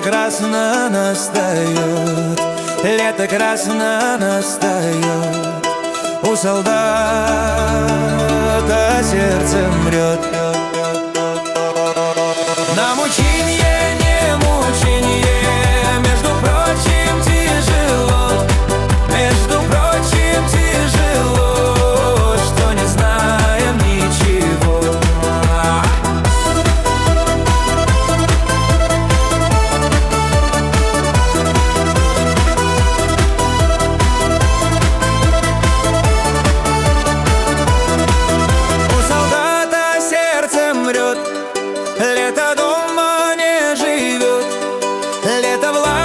красно настает, лето красно настает. У солдата сердце мрет. На мученье, не мученье, между прочим, тяжело. Между прочим, тяжело, что не знаем ничего. У солдата сердце мрет, лето дома не живет, лето в лагере